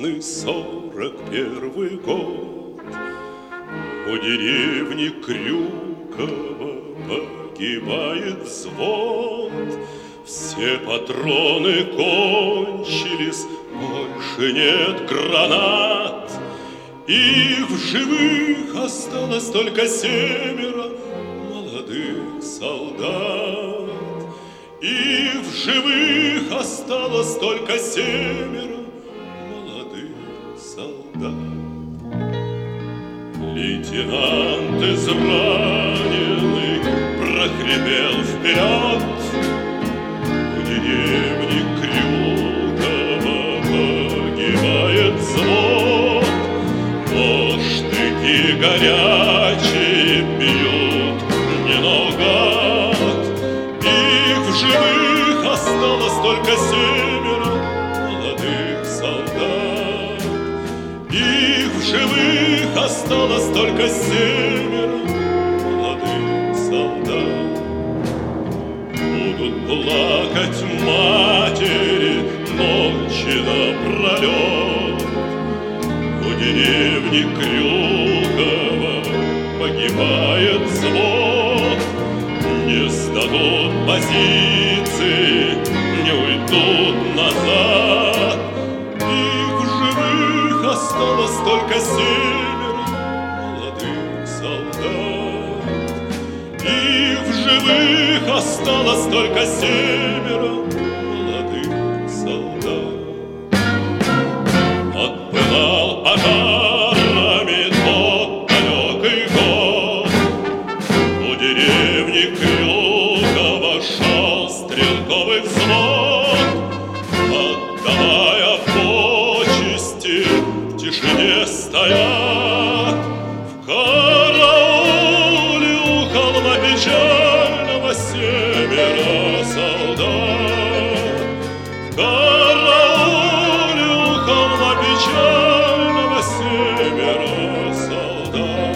грустный 41-й год. У деревни Крюково погибает взвод. Все патроны кончились, больше нет гранат. Их в живых осталось только 7 молодых солдат. Их в живых осталось только 7 молодых солдат. Лейтенант израненный прохрипел вперед. У деревни Крюково погибает взвод. Штыки горячие бьют не наугад. Их в живых осталось только 7 молодых солдат. Их в живых осталось только 7 молодых солдат. Будут плакать матери ночи напролет. У деревни Крюково погибает взвод. Не сдадут позиции, не уйдут назад. Их в живых осталось только 7 молодых солдат. Их в живых осталось только 7 молодых солдат. Отпылал пожарами тот далекий год. У деревни Крюково шел стрелковый взвод. Отдавая почести, в тишине стоят. В карауле у холма печального 7 солдат. В карауле у холма печального 7 солдат.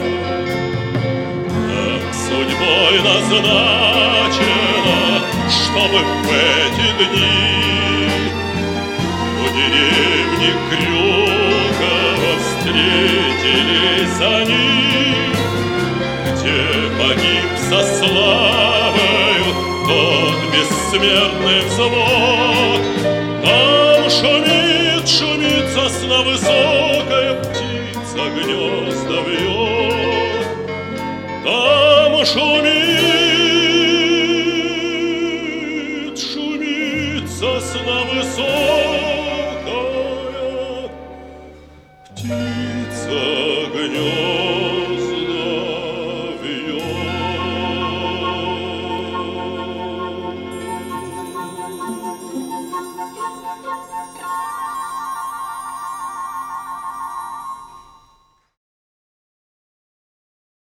Как судьбой назначено, чтобы в эти дни у деревни Крюково встретились они, где погиб со славою тот бессмертный взвод. Там шумит, шумит сосна высокая, птица гнезда вьет. Там шумит, шумит сосна высокая,